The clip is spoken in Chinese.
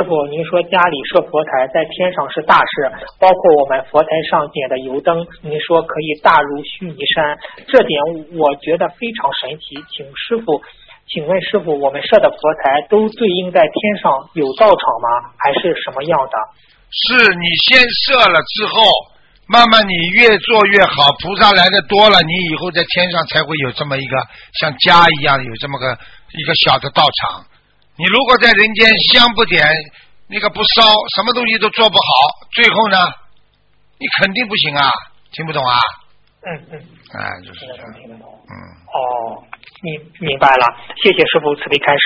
师傅，您说家里设佛台在天上是大事，包括我们佛台上点的油灯，您说可以大如须弥山，这点我觉得非常神奇。请问师傅，我们设的佛台都对应在天上有道场吗？还是什么样的？ 是你先设了之后，慢慢你越做越好，菩萨来的多了，你以后在天上才会有这么一个像家一样有这么一个小的道场。你如果在人间香不点，那个不烧，什么东西都做不好，最后呢，你肯定不行啊！听不懂啊？就是这样。 听得懂。哦，明白了，谢谢师傅慈悲开示。